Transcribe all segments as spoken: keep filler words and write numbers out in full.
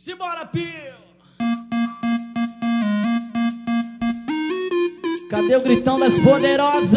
Simbora, Pio! Cadê o gritão das poderosas?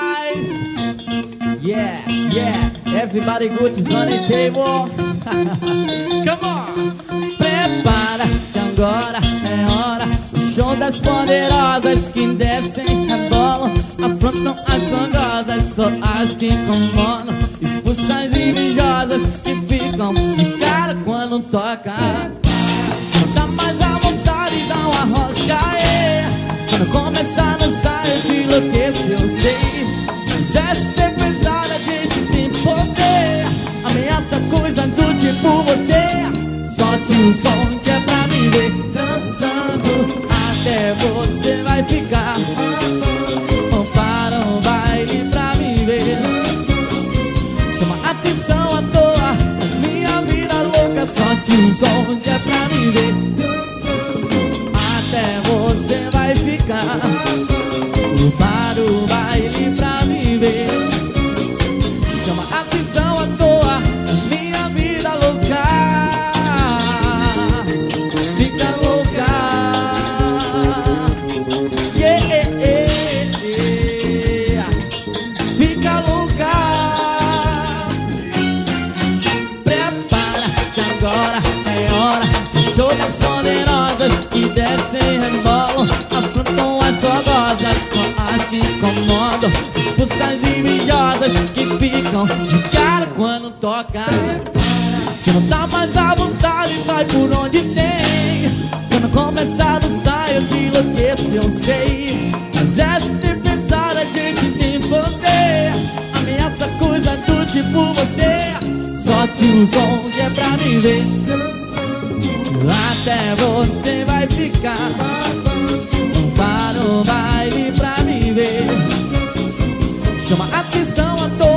Yeah, yeah, everybody good is on the table. Come on! Prepara que agora é hora. O show das poderosas que descem, rebolam, aprontam as sangrosas, só as que incomodam, expulsam as invejosas que ficam de cara quando toca. Só dá mais a vontade, dá uma rosca, é. Quando começar a dançar eu te enlouqueço, eu sei. Mas essa é pesada, a gente tem poder. Ameaça coisa do tipo você. Solte o som que é pra me ver dançando, até você vai ficar. Ou para um baile pra me ver. Chama atenção à toa, a minha vida louca. Solte o som que é pra me ver dançando, até você vai ficar. Ou para o baile pra me ver. Chama atenção à toa, a minha vida louca. Show das poderosas que descem, rebolam, afrontam as fogosas com as que incomodam, expulsam as invejosas que ficam de cara quando toca. Se não tá mais à vontade, vai por onde tem. Quando começar a dançar eu te enlouqueço, eu sei. Mas essa tempestade a gente tem poder. Ameaça coisa do tipo você. Solte o som que é pra me ver, até você vai ficar. Para o baile pra me ver. Chama atenção à toa.